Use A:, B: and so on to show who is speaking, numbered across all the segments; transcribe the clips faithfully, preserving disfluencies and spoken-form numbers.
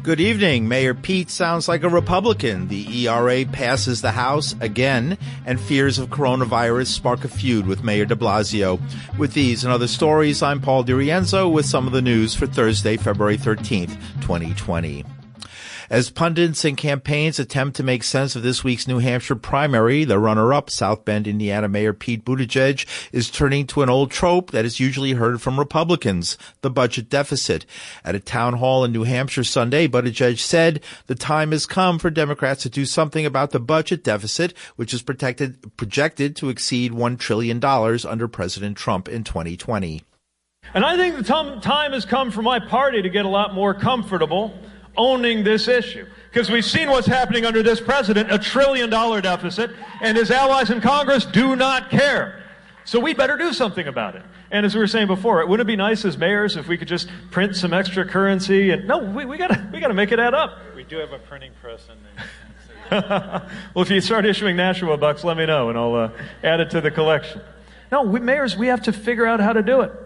A: Good evening. Mayor Pete sounds like a Republican. The E R A passes the House again, and fears of coronavirus spark a feud with Mayor de Blasio. With these and other stories, I'm Paul DiRienzo with some of the news for Thursday, February thirteenth, twenty twenty. As pundits and campaigns attempt to make sense of this week's New Hampshire primary, the runner-up, South Bend, Indiana Mayor Pete Buttigieg, is turning to an old trope that is usually heard from Republicans, the budget deficit. At a town hall in New Hampshire Sunday, Buttigieg said the time has come for Democrats to do something about the budget deficit, which is protected, projected to exceed one trillion dollars under President Trump in twenty twenty.
B: And I think the time has come for my party to get a lot more comfortable owning this issue, because we've seen what's happening under this president, a trillion dollar deficit, and his allies in Congress do not care. So we better do something about it. And as we were saying before, it wouldn't it be nice as mayors if we could just print some extra currency? And no, we, we gotta we gotta make it add up.
C: We do have a printing press in there.
B: Well, if you start issuing Nashua bucks, let me know, and I'll uh, add it to the collection. No, we mayors, we have to figure out how to do it.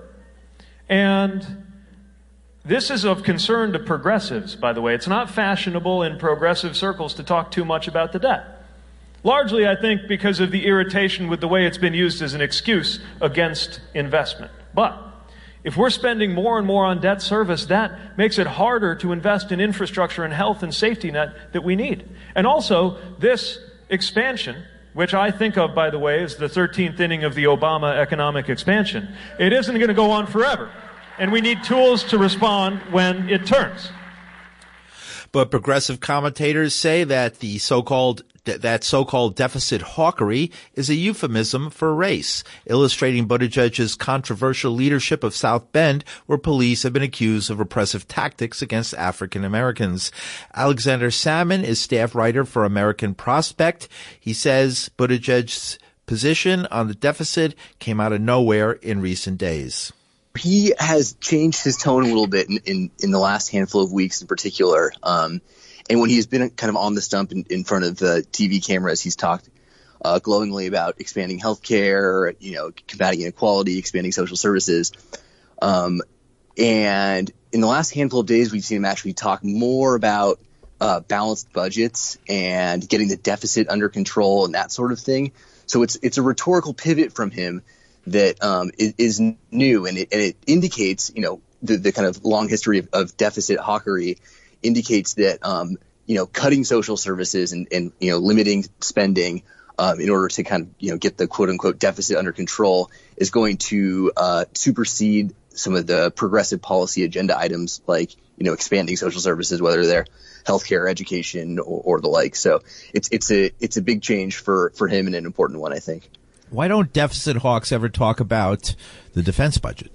B: And this is of concern to progressives, by the way. It's not fashionable in progressive circles to talk too much about the debt. Largely, I think, because of the irritation with the way it's been used as an excuse against investment. But if we're spending more and more on debt service, that makes it harder to invest in infrastructure and health and safety net that we need. And also, this expansion, which I think of, by the way, as the thirteenth inning of the Obama economic expansion, it isn't going to go on forever. And we need tools to respond when it turns.
A: But progressive commentators say that the so-called that so-called deficit hawkery is a euphemism for race, illustrating Buttigieg's controversial leadership of South Bend, where police have been accused of repressive tactics against African Americans. Alexander Salmon is staff writer for American Prospect. He says Buttigieg's position on the deficit came out of nowhere in recent days.
D: He has changed his tone a little bit in, in, in the last handful of weeks in particular. Um, and when he's been kind of on the stump in, in front of the T V cameras, he's talked uh, glowingly about expanding healthcare, you know, combating inequality, expanding social services. Um, and in the last handful of days, we've seen him actually talk more about uh, balanced budgets and getting the deficit under control and that sort of thing. So it's it's a rhetorical pivot from him that um, is, is new, and it, and it indicates, you know, the, the kind of long history of, of deficit hawkery indicates that, um, you know, cutting social services and, and you know, limiting spending um, in order to kind of, you know, get the quote unquote deficit under control is going to uh, supersede some of the progressive policy agenda items like, you know, expanding social services, whether they're healthcare, education, or, or the like. So it's it's a it's a big change for for him and an important one, I think.
A: Why don't deficit hawks ever talk about the defense budget?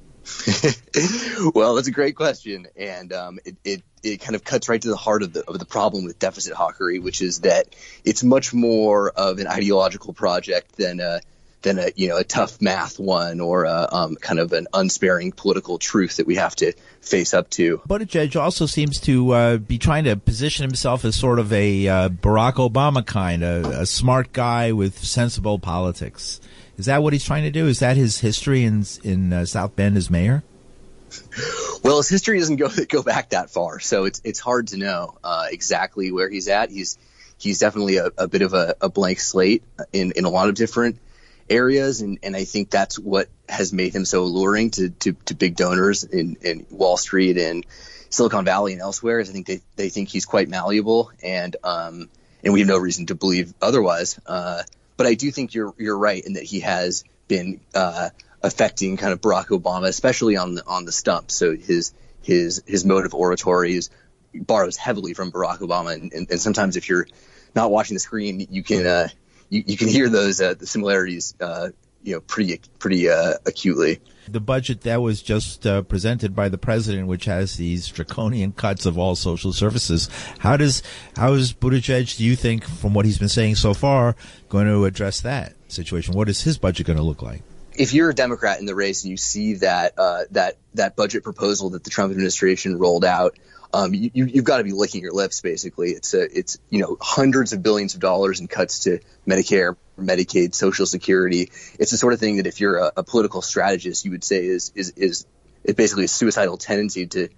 D: Well, that's a great question, and um, it, it it kind of cuts right to the heart of the of the problem with deficit hawkery, which is that it's much more of an ideological project than a than a you know a tough math one or a, um, kind of an unsparing political truth that we have to face up to.
A: Buttigieg also seems to uh, be trying to position himself as sort of a uh, Barack Obama kind, a, a smart guy with sensible politics. Is that what he's trying to do? Is that his history in in uh, South Bend as mayor?
D: Well, his history doesn't go go back that far, so it's it's hard to know uh, exactly where he's at. He's he's definitely a, a bit of a, a blank slate in, in a lot of different areas, and, and I think that's what has made him so alluring to, to, to big donors in, in Wall Street and Silicon Valley and elsewhere. Is I think they, they think he's quite malleable, and um and we have no reason to believe otherwise. Uh, but I do think you're you're right in that he has been uh, affecting kind of Barack Obama, especially on the on the stump. So his his his mode of oratory is borrows heavily from Barack Obama, and, and, and sometimes if you're not watching the screen, you can uh, you, you can hear those uh, the similarities uh, you know pretty pretty uh, acutely.
A: The budget that was just uh, presented by the president, which has these draconian cuts of all social services, how does how is Buttigieg, do you think, from what he's been saying so far, going to address that situation? What is his budget going to look like?
D: If you're a Democrat in the race and you see that uh, that that budget proposal that the Trump administration rolled out, um, you, you've got to be licking your lips. Basically, it's a, it's you know hundreds of billions of dollars in cuts to Medicare, Medicaid, Social Security. It's the sort of thing that if you're a, a political strategist, you would say is is is it's basically a suicidal tendency to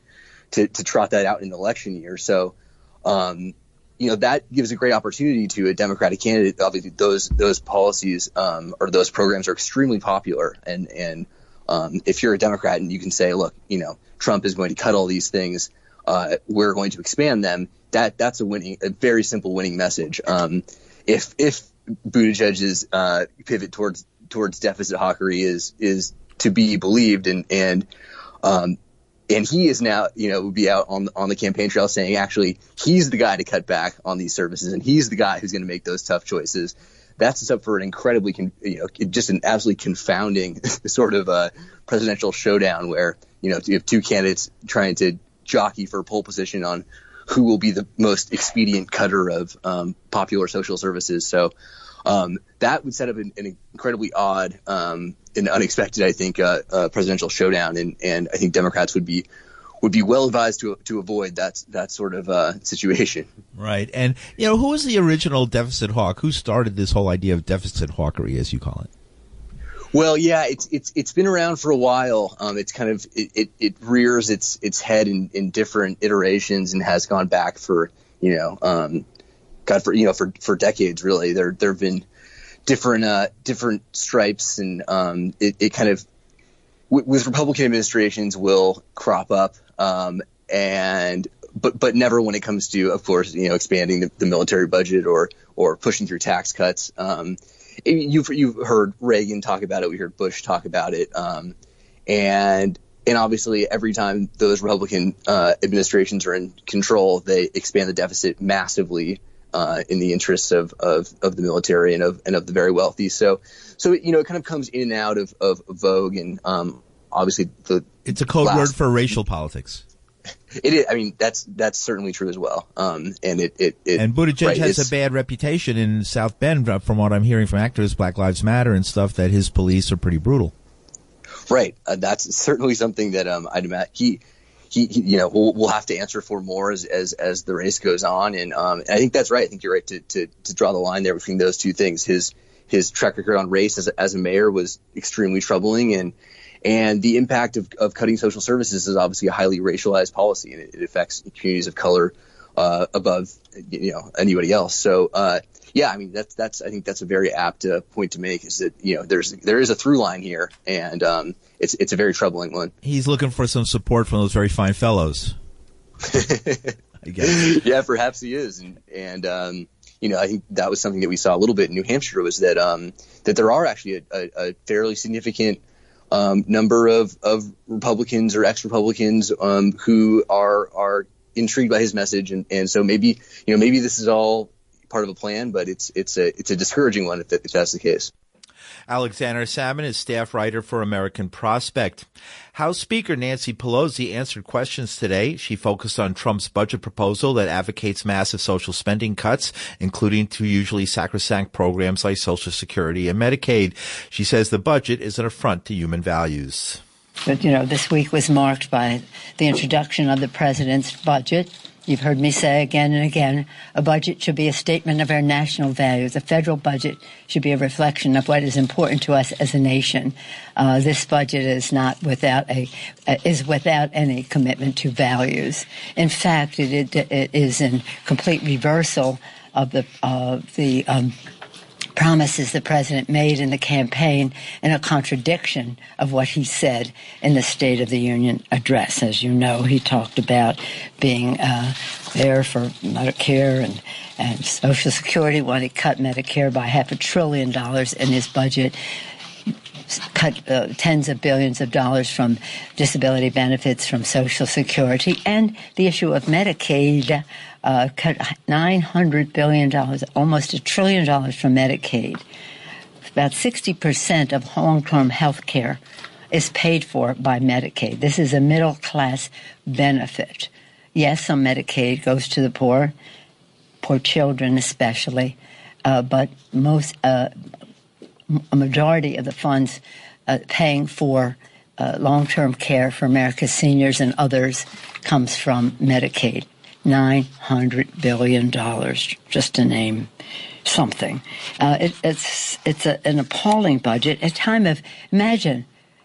D: to, to trot that out in an election year. So, um, you know, that gives a great opportunity to a Democratic candidate. Obviously, those those policies um, or those programs are extremely popular. And, and um, if you're a Democrat and you can say, look, you know, Trump is going to cut all these things, uh, we're going to expand them. That that's a winning, a very simple winning message. Um, if if Buttigieg's uh, pivot towards towards deficit hawkery is is to be believed, and and um, and he is now, you know, would be out on on the campaign trail saying actually he's the guy to cut back on these services, and he's the guy who's going to make those tough choices. That's set up for an incredibly, con- you know, just an absolutely confounding sort of uh, presidential showdown where, you know, you have two candidates trying to jockey for pole position on who will be the most expedient cutter of um, popular social services. So um, that would set up an, an incredibly odd um, and unexpected, I think, uh, uh, presidential showdown, and, and I think Democrats would be would be well advised to to avoid that that sort of uh, situation.
A: Right, and you know, who was the original deficit hawk? Who started this whole idea of deficit hawkery, as you call it?
D: Well, yeah, it's it's it's been around for a while. Um, it's kind of it, it, it rears its its head in, in different iterations and has gone back for you know, um, God for you know for, for decades really. There there have been different uh, different stripes, and um, it, it kind of w- with Republican administrations will crop up, um, and but but never when it comes to, of course, you know, expanding the, the military budget or or pushing through tax cuts. Um, You've you've heard Reagan talk about it. We heard Bush talk about it, um, and and obviously every time those Republican uh, administrations are in control, they expand the deficit massively uh, in the interests of, of, of the military and of and of the very wealthy. So so you know it kind of comes in and out of, of vogue, and um, obviously the
A: it's a code
D: last,
A: word for racial politics.
D: It is. I mean, that's that's certainly true as well. Um, and it, it, it
A: and Buttigieg
D: right,
A: has a bad reputation in South Bend, from what I'm hearing from activists, Black Lives Matter and stuff, that his police are pretty brutal.
D: Right. Uh, that's certainly something that um, I'd imagine he, he, he, you know, we'll, we'll have to answer for more as as, as the race goes on. And, um, and I think that's right. I think you're right to, to to draw the line there between those two things. His his track record on race as a, as a mayor was extremely troubling, and. And the impact of, of cutting social services is obviously a highly racialized policy, and it, it affects communities of color uh, above, you know, anybody else. So, uh, yeah, I mean, that's that's I think that's a very apt uh, point to make, is that, you know, there's there is a through line here, and um, it's it's a very troubling one.
A: He's looking for some support from those very fine fellows. I guess.
D: Yeah, perhaps he is, and and um, you know, I think that was something that we saw a little bit in New Hampshire, was that um, that there are actually a, a, a fairly significant Um, number of, of Republicans or ex-Republicans um, who are are intrigued by his message, and, and so maybe you know maybe this is all part of a plan, but it's it's a it's a discouraging one if, that, if that's the case.
A: Alexander Salmon is staff writer for American Prospect. House Speaker Nancy Pelosi answered questions today. She focused on Trump's budget proposal that advocates massive social spending cuts, including to usually sacrosanct programs like Social Security and Medicaid. She says the budget is an affront to human values.
E: But, you know, this week was marked by the introduction of the president's budget. You've heard me say again and again, a budget should be a statement of our national values. A federal budget should be a reflection of what is important to us as a nation. Uh, this budget is not without a uh, is without any commitment to values. In fact, it, it, it is in complete reversal of the of the um, promises the president made in the campaign, and a contradiction of what he said in the State of the Union address. As you know, he talked about being uh, there for Medicare and, and Social Security when he cut Medicare by half a trillion dollars in his budget, cut uh, tens of billions of dollars from disability benefits from Social Security, and the issue of Medicaid, uh, cut nine hundred billion dollars, almost a trillion dollars from Medicaid. About sixty percent of long-term health care is paid for by Medicaid. This is a middle-class benefit. Yes, some Medicaid goes to the poor, poor children especially, uh, but most... Uh, a majority of the funds uh, paying for uh, long-term care for America's seniors and others comes from Medicaid. nine hundred billion dollars, just to name something. Uh, it, it's it's a, an appalling budget. At a time of, imagine,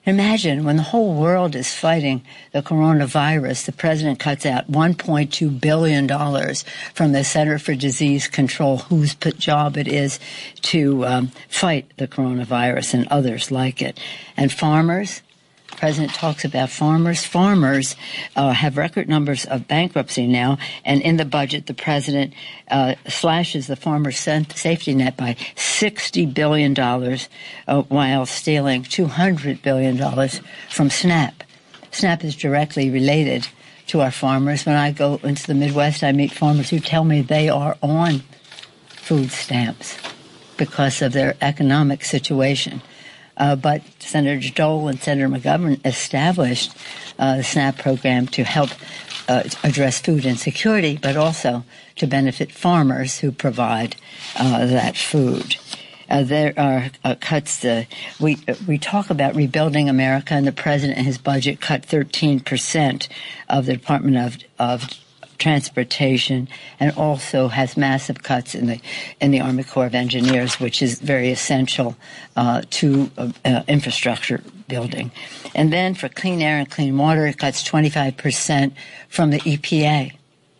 E: Imagine when the whole world is fighting the coronavirus, the president cuts out one point two billion dollars from the Center for Disease Control, whose job it is to um, fight the coronavirus and others like it. And farmers, the president talks about farmers. Farmers uh, have record numbers of bankruptcy now, and in the budget, the president uh, slashes the farmer safety net by sixty billion dollars uh, while stealing two hundred billion dollars from SNAP. SNAP is directly related to our farmers. When I go into the Midwest, I meet farmers who tell me they are on food stamps because of their economic situation. Uh, but Senator Dole and Senator McGovern established uh, the SNAP program to help uh, address food insecurity, but also to benefit farmers who provide uh, that food. Uh, there are uh, cuts. Uh, we uh, we talk about rebuilding America, and the president in his budget cut thirteen percent of the Department of of Transportation, and also has massive cuts in the in the Army Corps of Engineers, which is very essential uh, to uh, uh, infrastructure building. And then for clean air and clean water, it cuts twenty-five percent from the E P A.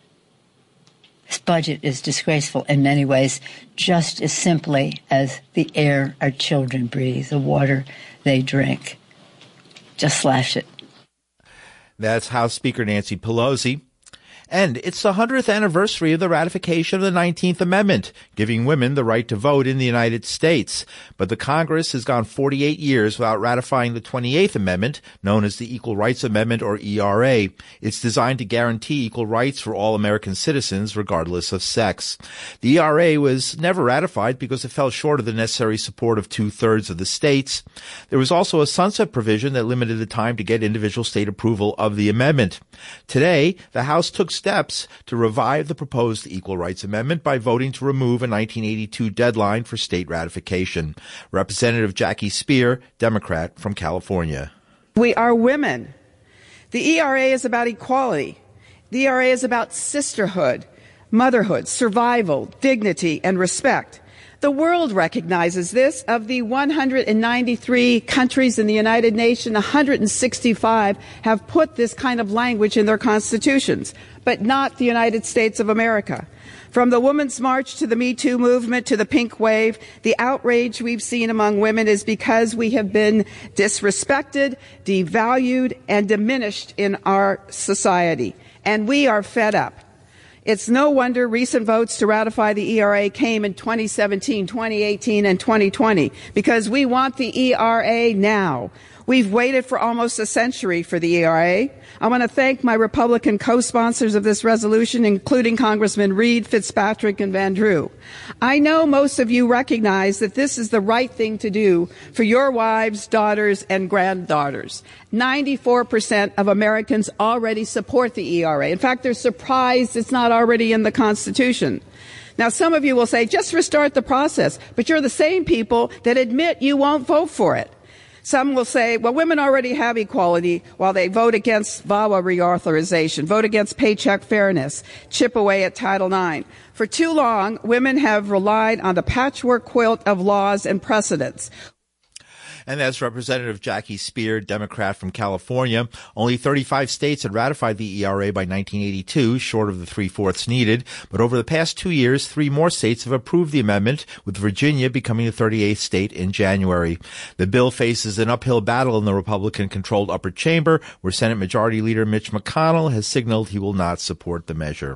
E: This budget is disgraceful in many ways, just as simply as the air our children breathe, the water they drink. Just slash it.
A: That's House Speaker Nancy Pelosi. And it's the hundredth anniversary of the ratification of the nineteenth Amendment, giving women the right to vote in the United States. But the Congress has gone forty-eight years without ratifying the twenty-eighth Amendment, known as the Equal Rights Amendment, or E R A. It's designed to guarantee equal rights for all American citizens, regardless of sex. The E R A was never ratified because it fell short of the necessary support of two-thirds of the states. There was also a sunset provision that limited the time to get individual state approval of the amendment. Today, the House took steps to revive the proposed Equal Rights Amendment by voting to remove a nineteen eighty-two deadline for state ratification. Representative Jackie Speier, Democrat from California.
F: We are women. The E R A is about equality. The E R A is about sisterhood, motherhood, survival, dignity, and respect. The world recognizes this. Of the one hundred ninety-three countries in the United Nations, one hundred sixty-five have put this kind of language in their constitutions, but not the United States of America. From the Women's March to the Me Too movement to the Pink Wave, the outrage we've seen among women is because we have been disrespected, devalued, and diminished in our society. And we are fed up. It's no wonder recent votes to ratify the E R A came in twenty seventeen, twenty eighteen, and twenty twenty, because we want the E R A now. We've waited for almost a century for the E R A. I want to thank my Republican co-sponsors of this resolution, including Congressman Reed, Fitzpatrick, and Van Drew. I know most of you recognize that this is the right thing to do for your wives, daughters, and granddaughters. ninety-four percent of Americans already support the E R A. In fact, they're surprised it's not already in the Constitution. Now, some of you will say, just restart the process, but you're the same people that admit you won't vote for it. Some will say, well, women already have equality, while they vote against VAWA reauthorization, vote against paycheck fairness, chip away at Title nine. For too long, women have relied on the patchwork quilt of laws and precedents.
A: And that's Representative Jackie Speier, Democrat from California. Only thirty-five states had ratified the E R A by nineteen eighty-two, short of the three-fourths needed. But over the past two years, three more states have approved the amendment, with Virginia becoming the thirty-eighth state in January. The bill faces an uphill battle in the Republican-controlled upper chamber, where Senate Majority Leader Mitch McConnell has signaled he will not support the measure.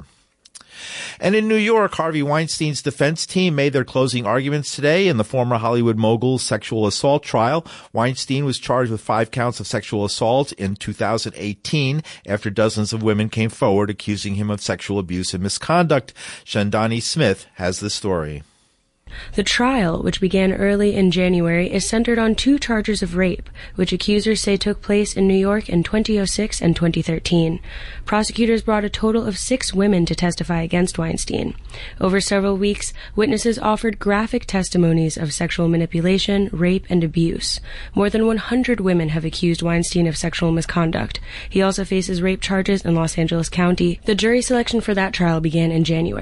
A: And in New York, Harvey Weinstein's defense team made their closing arguments today in the former Hollywood mogul's sexual assault trial. Weinstein was charged with five counts of sexual assault in two thousand eighteen after dozens of women came forward accusing him of sexual abuse and misconduct. Shandani Smith has the story.
G: The trial, which began early in January, is centered on two charges of rape, which accusers say took place in New York in twenty oh six and twenty thirteen. Prosecutors brought a total of six women to testify against Weinstein. Over several weeks, witnesses offered graphic testimonies of sexual manipulation, rape, and abuse. More than one hundred women have accused Weinstein of sexual misconduct. He also faces rape charges in Los Angeles County. The jury selection for that trial began in January.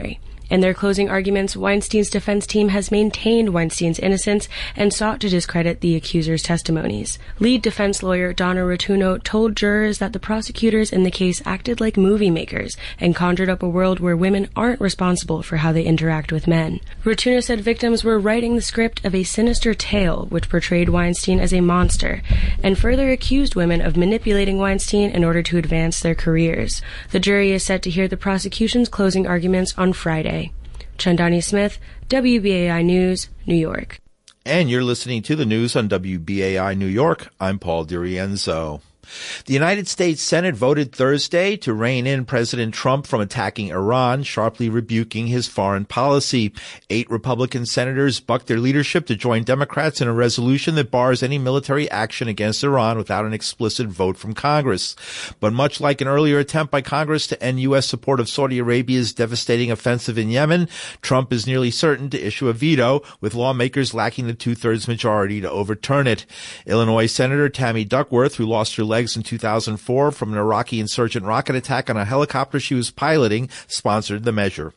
G: In their closing arguments, Weinstein's defense team has maintained Weinstein's innocence and sought to discredit the accuser's testimonies. Lead defense lawyer Donna Rotuno told jurors that the prosecutors in the case acted like movie makers and conjured up a world where women aren't responsible for how they interact with men. Rotuno said victims were writing the script of a sinister tale which portrayed Weinstein as a monster, and further accused women of manipulating Weinstein in order to advance their careers. The jury is set to hear the prosecution's closing arguments on Friday. Chandani Smith, W B A I News, New York.
A: And you're listening to the news on W B A I New York. I'm Paul DiRienzo. The United States Senate voted Thursday to rein in President Trump from attacking Iran, sharply rebuking his foreign policy. Eight Republican senators bucked their leadership to join Democrats in a resolution that bars any military action against Iran without an explicit vote from Congress. But much like an earlier attempt by Congress to end U S support of Saudi Arabia's devastating offensive in Yemen, Trump is nearly certain to issue a veto, with lawmakers lacking the two-thirds majority to overturn it. Illinois Senator Tammy Duckworth, who lost her legs in two thousand four from an Iraqi insurgent rocket attack on a helicopter she was piloting, sponsored the measure.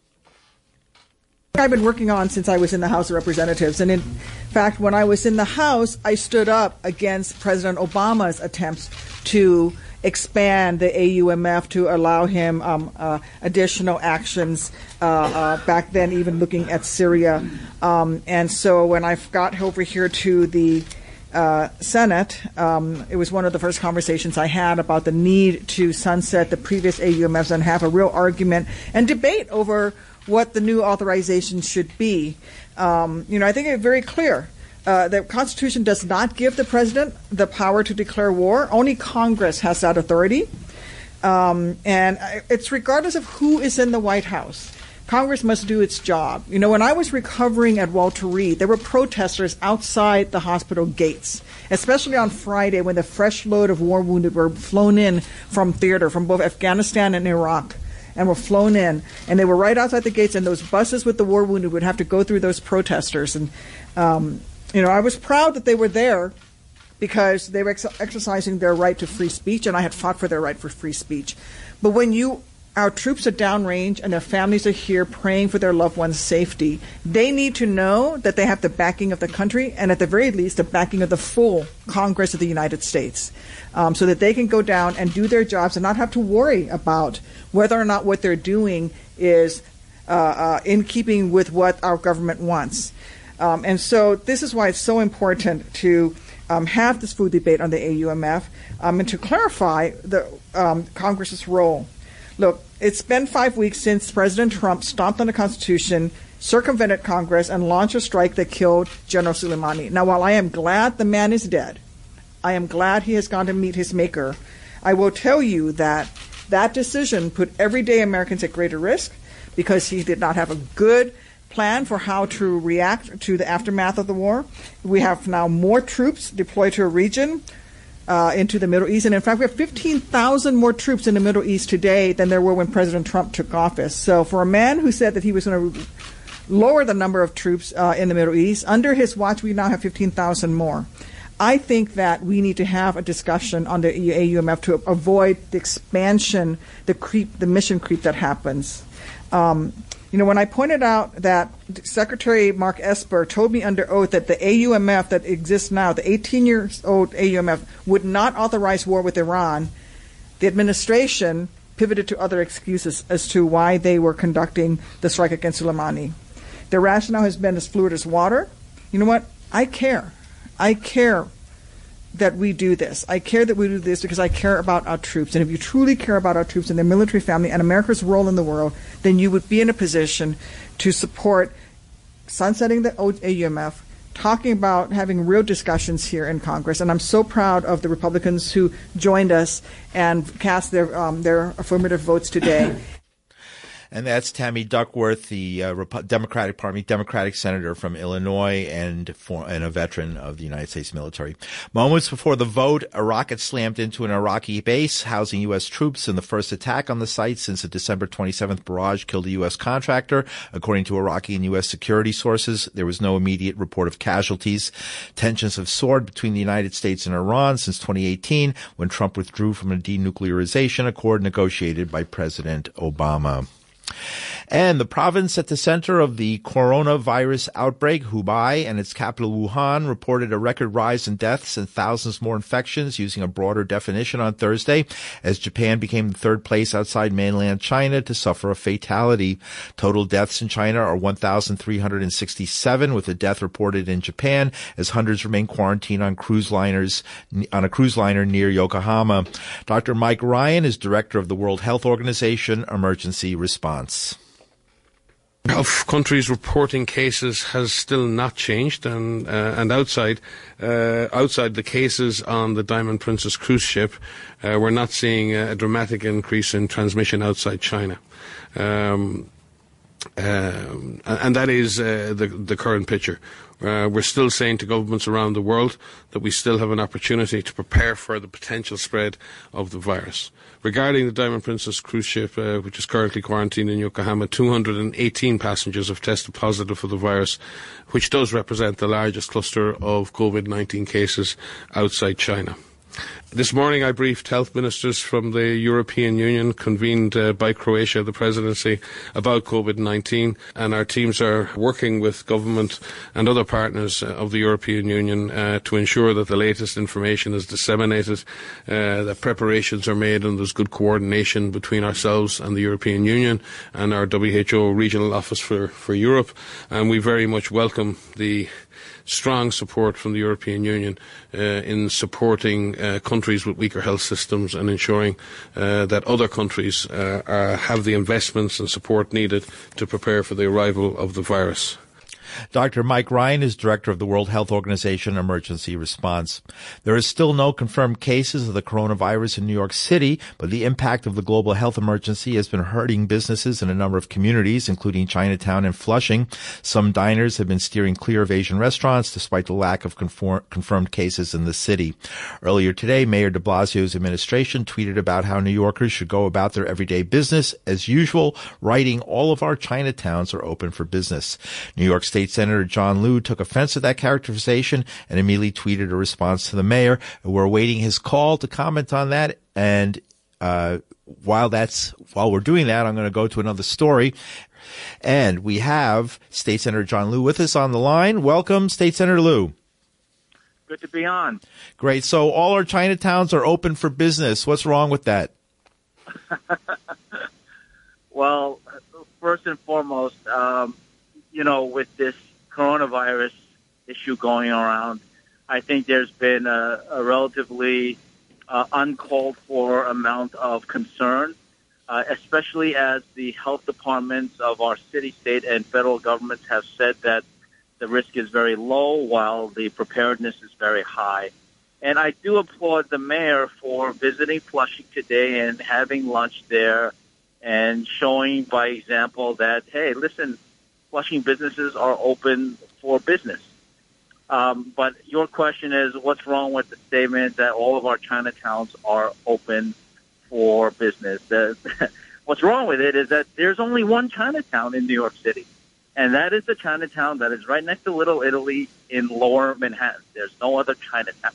H: I've been working on since I was in the House of Representatives. And in fact, when I was in the House, I stood up against President Obama's attempts to expand the A U M F to allow him um, uh, additional actions uh, uh, back then, even looking at Syria. Um, and so when I got over here to the Uh, Senate, um, it was one of the first conversations I had about the need to sunset the previous A U M Fs and have a real argument and debate over what the new authorization should be. Um, you know, I think it's very clear. Uh, the Constitution does not give the president the power to declare war. Only Congress has that authority. Um, and it's regardless of who is in the White House. Congress must do its job. You know, when I was recovering at Walter Reed, there were protesters outside the hospital gates, especially on Friday when the fresh load of war wounded were flown in from theater, from both Afghanistan and Iraq, and were flown in. And they were right outside the gates, and those buses with the war wounded would have to go through those protesters. And, um, you know, I was proud that they were there because they were ex- exercising their right to free speech, and I had fought for their right for free speech. But when you Our troops are downrange and their families are here praying for their loved ones' safety, they need to know that they have the backing of the country and at the very least the backing of the full Congress of the United States, um, so that they can go down and do their jobs and not have to worry about whether or not what they're doing is uh, uh, in keeping with what our government wants. Um, and so this is why it's so important to um, have this food debate on the A U M F um, and to clarify the um, Congress's role. Look, it's been five weeks since President Trump stomped on the Constitution, circumvented Congress, and launched a strike that killed General Soleimani. Now, while I am glad the man is dead, I am glad he has gone to meet his maker, I will tell you that that decision put everyday Americans at greater risk because he did not have a good plan for how to react to the aftermath of the war. We have now more troops deployed to a region Uh, into the Middle East. And in fact, we have fifteen thousand more troops in the Middle East today than there were when President Trump took office. So for a man who said that he was going to lower the number of troops uh, in the Middle East, under his watch, we now have fifteen thousand more. I think that we need to have a discussion on the A U M F to avoid the expansion, the creep, the mission creep that happens. Um, You know, when I pointed out that Secretary Mark Esper told me under oath that the A U M F that exists now, the eighteen-year-old A U M F, would not authorize war with Iran, the administration pivoted to other excuses as to why they were conducting the strike against Soleimani. Their rationale has been as fluid as water. You know what? I care. I care that we do this. I care that we do this because I care about our troops. And if you truly care about our troops and their military family and America's role in the world, then you would be in a position to support sunsetting the A U M F, talking about having real discussions here in Congress. And I'm so proud of the Republicans who joined us and cast their um, their affirmative votes today.
A: And that's Tammy Duckworth, the uh, Rep- Democratic, pardon me, Democratic senator from Illinois and for, and a veteran of the United States military. Moments before the vote, a rocket slammed into an Iraqi base housing U S troops in the first attack on the site since the December twenty-seventh barrage killed a U S contractor. According to Iraqi and U S security sources, there was no immediate report of casualties. Tensions have soared between the United States and Iran since twenty eighteen, when Trump withdrew from a denuclearization accord negotiated by President Obama. And the province at the center of the coronavirus outbreak, Hubei, and its capital Wuhan, reported a record rise in deaths and thousands more infections using a broader definition on Thursday, as Japan became the third place outside mainland China to suffer a fatality. Total deaths in China are one thousand three hundred sixty-seven, with a death reported in Japan, as hundreds remain quarantined on cruise liners on a cruise liner near Yokohama. Doctor Mike Ryan is director of the World Health Organization Emergency Response.
I: Of countries reporting cases has still not changed, and uh, and outside uh, outside the cases on the Diamond Princess cruise ship, uh, we're not seeing a dramatic increase in transmission outside China. Um, Um, and that is uh, the, the current picture. Uh, we're still saying to governments around the world that we still have an opportunity to prepare for the potential spread of the virus. Regarding the Diamond Princess cruise ship, uh, which is currently quarantined in Yokohama, two hundred eighteen passengers have tested positive for the virus, which does represent the largest cluster of COVID nineteen cases outside China. This morning I briefed health ministers from the European Union, convened uh, by Croatia, the presidency, about COVID nineteen, and our teams are working with government and other partners uh, of the European Union uh, to ensure that the latest information is disseminated, uh, that preparations are made, and there's good coordination between ourselves and the European Union and our W H O regional office for, for Europe, and we very much welcome the strong support from the European Union uh, in supporting uh, countries with weaker health systems and ensuring uh, that other countries uh, are, have the investments and support needed to prepare for the arrival of the virus.
A: Doctor Mike Ryan is director of the World Health Organization Emergency Response. There is still no confirmed cases of the coronavirus in New York City, but the impact of the global health emergency has been hurting businesses in a number of communities, including Chinatown and Flushing. Some diners have been steering clear of Asian restaurants despite the lack of conform- confirmed cases in the city. Earlier today, Mayor de Blasio's administration tweeted about how New Yorkers should go about their everyday business as usual, writing, "All of our Chinatowns are open for business." New York State Senator John Liu took offense at that characterization and immediately tweeted a response to the mayor. We're awaiting his call to comment on that. And uh, while that's while we're doing that, I'm going to go to another story. And we have State Senator John Liu with us on the line. Welcome, State Senator Liu.
J: Good to be on.
A: Great. So all our Chinatowns are open for business. What's wrong with that?
J: Well, first and foremost, um, you know, with this coronavirus issue going around, I think there's been a, a relatively uh, uncalled for amount of concern, uh, especially as the health departments of our city, state, and federal governments have said that the risk is very low while the preparedness is very high. And I do applaud the mayor for visiting Flushing today and having lunch there and showing by example that, hey, listen, Flushing businesses are open for business. Um, but your question is, what's wrong with the statement that all of our Chinatowns are open for business? The, what's wrong with it is that there's only one Chinatown in New York City, and that is the Chinatown that is right next to Little Italy in Lower Manhattan. There's no other Chinatown.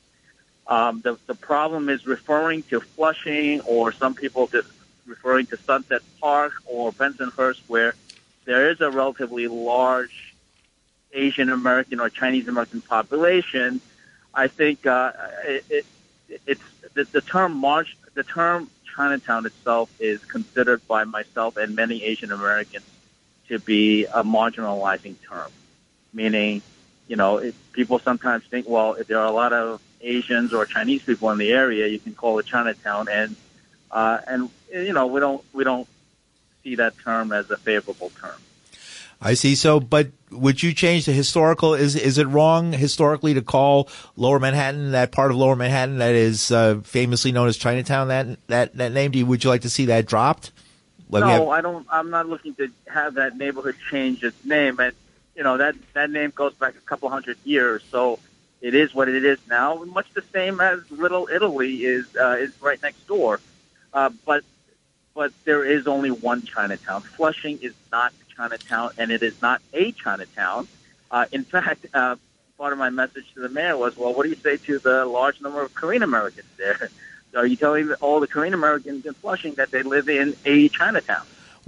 J: Um, the, the problem is referring to Flushing, or some people just referring to Sunset Park or Bensonhurst, where there is a relatively large Asian American or Chinese American population. I think uh, it, it, it's the, the term march, the term Chinatown itself is considered by myself and many Asian Americans to be a marginalizing term, meaning, you know, it, people sometimes think, well, if there are a lot of Asians or Chinese people in the area, you can call it Chinatown, and uh, and you know, we don't we don't. see that term as a favorable term.
A: I see. So, but would you change the historical? Is is it wrong historically to call Lower Manhattan, that part of Lower Manhattan that is uh, famously known as Chinatown, that that that name? Do you, would you like to see that dropped? Let
J: no,
A: have-
J: I don't. I'm not looking to have that neighborhood change its name, and you know that that name goes back a couple hundred years, so it is what it is now. Much the same as Little Italy is uh, is right next door, uh, but. But there is only one Chinatown. Flushing is not Chinatown, and it is not a Chinatown. Uh, in fact, uh, part of my message to the mayor was, well, what do you say to the large number of Korean Americans there? Are you telling all the Korean Americans in Flushing that they live in a Chinatown?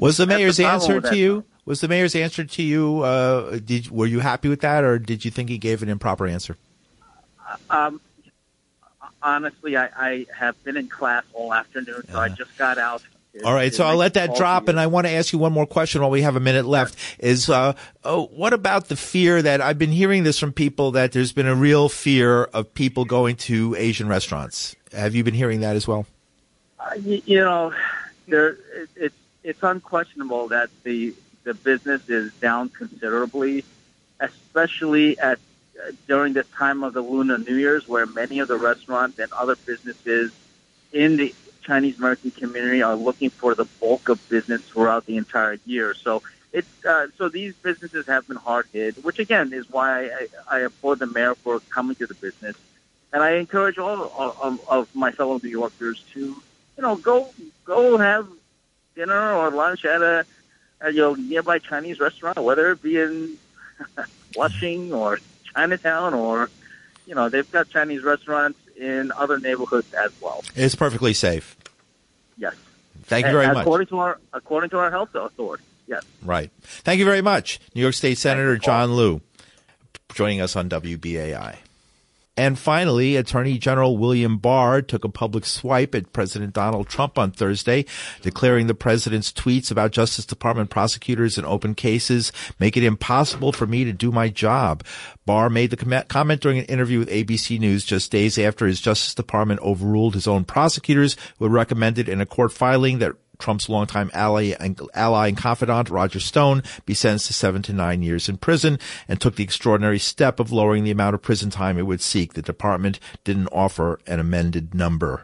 A: Was the mayor's
J: the
A: answer
J: with
A: to
J: that.
A: you? Was the mayor's answer to you? Uh, did were you happy with that, or did you think he gave an improper answer?
J: Um, honestly, I, I have been in class all afternoon, so I just got out.
A: All right, so I'll let that drop, and I want to ask you one more question while we have a minute left. Is uh, oh, what about the fear that I've been hearing this from people, that there's been a real fear of people going to Asian restaurants? Have you been hearing that as well?
J: Uh, you, you know, there it, it's it's unquestionable that the the business is down considerably, especially at uh, during this time of the Lunar New Year's, where many of the restaurants and other businesses in the Chinese American community are looking for the bulk of business throughout the entire year. So it's uh, so these businesses have been hard hit, which again is why I, I applaud the mayor for coming to the business, and I encourage all of, of my fellow New Yorkers to, you know, go go have dinner or lunch at a, a you know nearby Chinese restaurant, whether it be in Flushing or Chinatown, or you know they've got Chinese restaurants in other neighborhoods as well.
A: It's perfectly safe.
J: Yes.
A: Thank you very
J: and
A: much.
J: According to our according to our health authorities, yes.
A: Right. Thank you very much, New York State Senator John Liu, joining us on W B A I. And finally, Attorney General William Barr took a public swipe at President Donald Trump on Thursday, declaring the president's tweets about Justice Department prosecutors in open cases make it impossible for me to do my job. Barr made the com- comment during an interview with A B C News just days after his Justice Department overruled his own prosecutors, who had recommended in a court filing that Trump's longtime ally and, ally and confidant, Roger Stone, be sentenced to seven to nine years in prison, and took the extraordinary step of lowering the amount of prison time it would seek. The department didn't offer an amended number.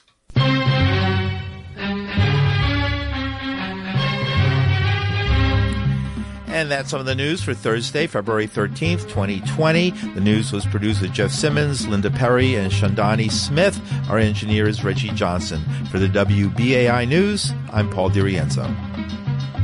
A: And that's some of the news for Thursday, February thirteenth, twenty twenty. The news was produced with Jeff Simmons, Linda Perry, and Shandani Smith. Our engineer is Reggie Johnson. For the W B A I News, I'm Paul DiRienzo.